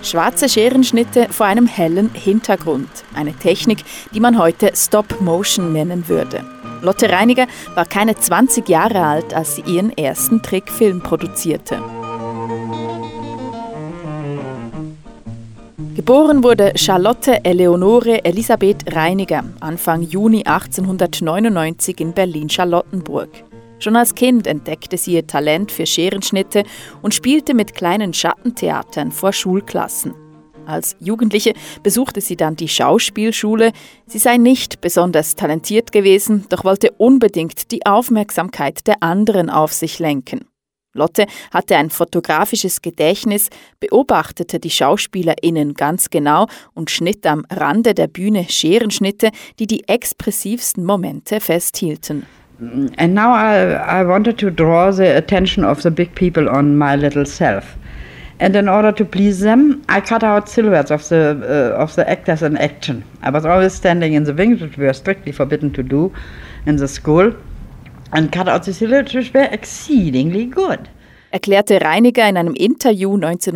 Schwarze Scherenschnitte vor einem hellen Hintergrund. Eine Technik, die man heute Stop-Motion nennen würde. Lotte Reiniger war keine 20 Jahre alt, als sie ihren ersten Trickfilm produzierte. Geboren wurde Charlotte Eleonore Elisabeth Reiniger Anfang Juni 1899 in Berlin-Charlottenburg. Schon als Kind entdeckte sie ihr Talent für Scherenschnitte und spielte mit kleinen Schattentheatern vor Schulklassen. Als Jugendliche besuchte sie dann die Schauspielschule. Sie sei nicht besonders talentiert gewesen, doch wollte unbedingt die Aufmerksamkeit der anderen auf sich lenken. Lotte hatte ein fotografisches Gedächtnis, beobachtete die SchauspielerInnen ganz genau und schnitt am Rande der Bühne Scherenschnitte, die die expressivsten Momente festhielten. And now I wanted to draw the attention of the big people on my little self. And in order to please them, I cut out silhouettes of the actors in action. I was always standing in the wings, which we were strictly forbidden to do in the school, and cut out the silhouettes, which were exceedingly good. Erklärte Reiniger in einem Interview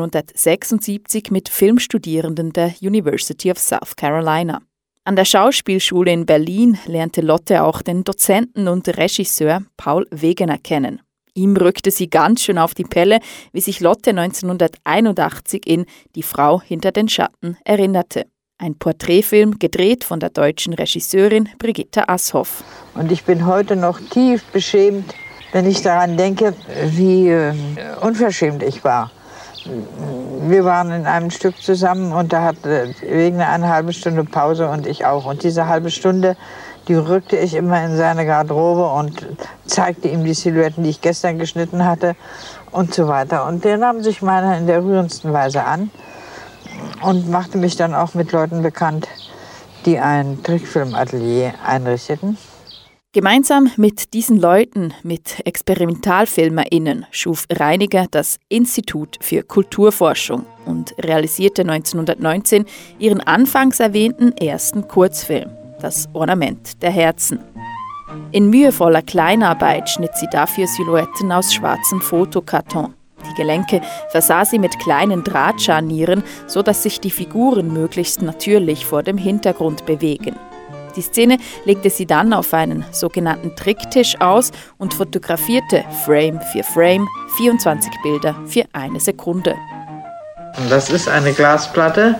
1976 mit Filmstudierenden der University of South Carolina. An der Schauspielschule in Berlin lernte Lotte auch den Dozenten und Regisseur Paul Wegener kennen. Ihm rückte sie ganz schön auf die Pelle, wie sich Lotte 1981 in Die Frau hinter den Schatten erinnerte. Ein Porträtfilm, gedreht von der deutschen Regisseurin Brigitta Ashoff. Und ich bin heute noch tief beschämt, wenn ich daran denke, wie unverschämt ich war. Wir waren in einem Stück zusammen und da hatte Wegener eine halbe Stunde Pause und ich auch. Und diese halbe Stunde, die rückte ich immer in seine Garderobe und zeigte ihm die Silhouetten, die ich gestern geschnitten hatte und so weiter. Und der nahm sich meiner in der rührendsten Weise an und machte mich dann auch mit Leuten bekannt, die ein Trickfilmatelier einrichteten. Gemeinsam mit diesen Leuten, mit ExperimentalfilmerInnen, schuf Reiniger das Institut für Kulturforschung und realisierte 1919 ihren anfangs erwähnten ersten Kurzfilm, Das Ornament der Herzen. In mühevoller Kleinarbeit schnitt sie dafür Silhouetten aus schwarzem Fotokarton. Die Gelenke versah sie mit kleinen Drahtscharnieren, sodass sich die Figuren möglichst natürlich vor dem Hintergrund bewegen. Die Szene legte sie dann auf einen sogenannten Tricktisch aus und fotografierte Frame für Frame 24 Bilder für 1 Sekunde. Das ist eine Glasplatte,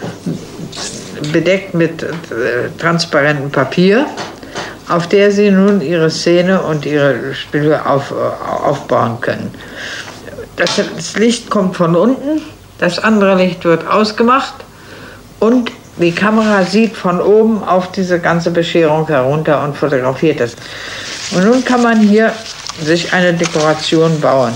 bedeckt mit transparentem Papier, auf der Sie nun Ihre Szene und Ihre Spiele aufbauen können. Das Licht kommt von unten, das andere Licht wird ausgemacht und die Kamera sieht von oben auf diese ganze Bescherung herunter und fotografiert es. Und nun kann man hier sich eine Dekoration bauen.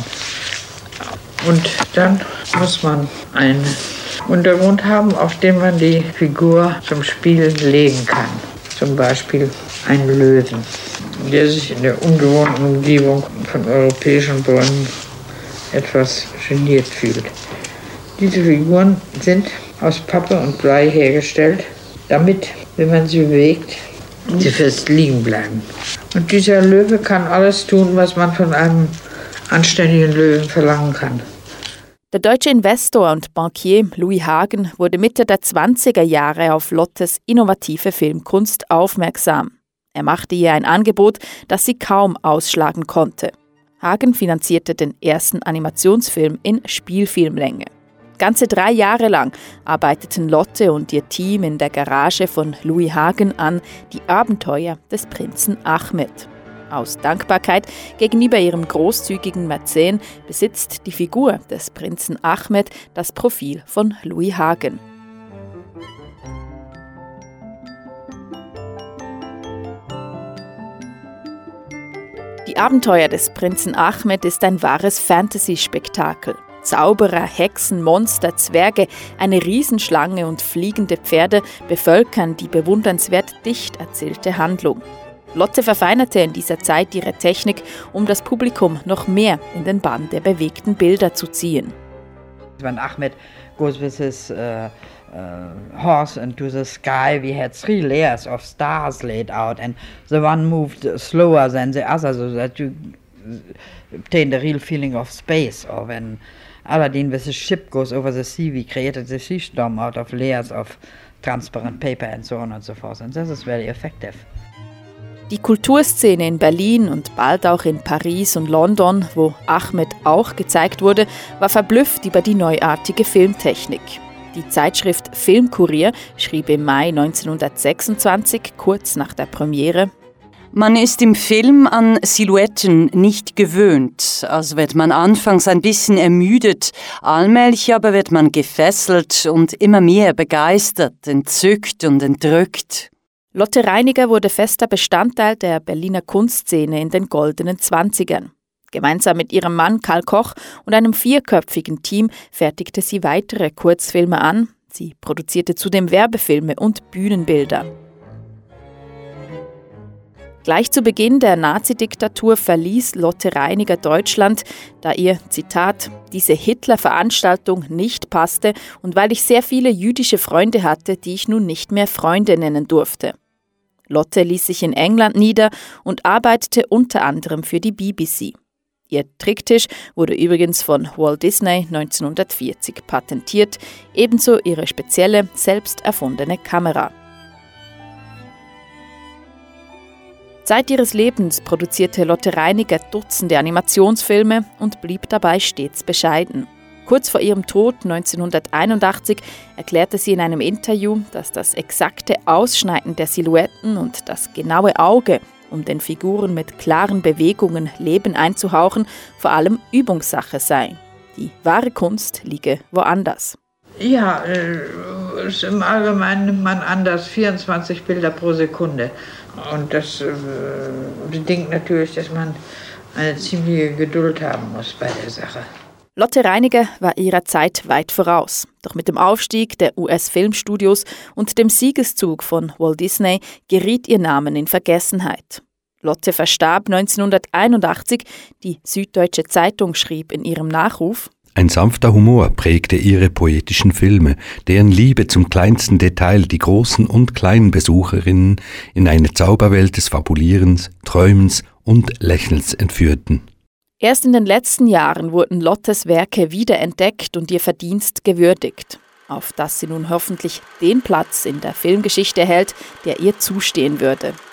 Und dann muss man einen Untergrund haben, auf dem man die Figur zum Spielen legen kann. Zum Beispiel einen Löwen, der sich in der ungewohnten Umgebung von europäischen Bäumen etwas geniert fühlt. Diese Figuren sind aus Pappe und Blei hergestellt, damit, wenn man sie bewegt, sie fest liegen bleiben. Und dieser Löwe kann alles tun, was man von einem anständigen Löwen verlangen kann. Der deutsche Investor und Bankier Louis Hagen wurde Mitte der 20er Jahre auf Lottes innovative Filmkunst aufmerksam. Er machte ihr ein Angebot, das sie kaum ausschlagen konnte. Hagen finanzierte den ersten Animationsfilm in Spielfilmlänge. Ganze 3 Jahre lang arbeiteten Lotte und ihr Team in der Garage von Louis Hagen an Die Abenteuer des Prinzen Ahmed. Aus Dankbarkeit gegenüber ihrem großzügigen Mäzen besitzt die Figur des Prinzen Ahmed das Profil von Louis Hagen. Die Abenteuer des Prinzen Ahmed ist ein wahres Fantasy-Spektakel. Zauberer, Hexen, Monster, Zwerge, eine Riesenschlange und fliegende Pferde bevölkern die bewundernswert dicht erzählte Handlung. Lotte verfeinerte in dieser Zeit ihre Technik, um das Publikum noch mehr in den Bann der bewegten Bilder zu ziehen. When Ahmed goes with his horse into the sky, we had 3 layers of stars laid out, and the one moved slower than the other, so that you obtained a real feeling of space. Or when Aladdin with a ship goes over the sea, we created the sea storm out of layers of transparent paper and so on and so forth. And this is very effective. Die Kulturszene in Berlin und bald auch in Paris und London, wo Ahmed auch gezeigt wurde, war verblüfft über die neuartige Filmtechnik. Die Zeitschrift Filmkurier schrieb im Mai 1926, kurz nach der Premiere: Man ist im Film an Silhouetten nicht gewöhnt. Also wird man anfangs ein bisschen ermüdet, allmählich aber wird man gefesselt und immer mehr begeistert, entzückt und entrückt. Lotte Reiniger wurde fester Bestandteil der Berliner Kunstszene in den goldenen 20ern. Gemeinsam mit ihrem Mann Karl Koch und einem 4-köpfigen Team fertigte sie weitere Kurzfilme an. Sie produzierte zudem Werbefilme und Bühnenbilder. Gleich zu Beginn der Nazidiktatur verließ Lotte Reiniger Deutschland, da ihr, Zitat, diese Hitler-Veranstaltung nicht passte und weil ich sehr viele jüdische Freunde hatte, die ich nun nicht mehr Freunde nennen durfte. Lotte ließ sich in England nieder und arbeitete unter anderem für die BBC. Ihr Tricktisch wurde übrigens von Walt Disney 1940 patentiert, ebenso ihre spezielle, selbst erfundene Kamera. Zeit ihres Lebens produzierte Lotte Reiniger Dutzende Animationsfilme und blieb dabei stets bescheiden. Kurz vor ihrem Tod 1981 erklärte sie in einem Interview, dass das exakte Ausschneiden der Silhouetten und das genaue Auge, um den Figuren mit klaren Bewegungen Leben einzuhauchen, vor allem Übungssache sei. Die wahre Kunst liege woanders. Ja, im Allgemeinen nimmt man anders 24 Bilder pro Sekunde. Und das bedingt natürlich, dass man eine ziemliche Geduld haben muss bei der Sache. Lotte Reiniger war ihrer Zeit weit voraus. Doch mit dem Aufstieg der US-Filmstudios und dem Siegeszug von Walt Disney geriet ihr Name in Vergessenheit. Lotte verstarb 1981. Die Süddeutsche Zeitung schrieb in ihrem Nachruf: Ein sanfter Humor prägte ihre poetischen Filme, deren Liebe zum kleinsten Detail die großen und kleinen Besucherinnen in eine Zauberwelt des Fabulierens, Träumens und Lächelns entführten. Erst in den letzten Jahren wurden Lottes Werke wiederentdeckt und ihr Verdienst gewürdigt, auf dass sie nun hoffentlich den Platz in der Filmgeschichte erhält, der ihr zustehen würde.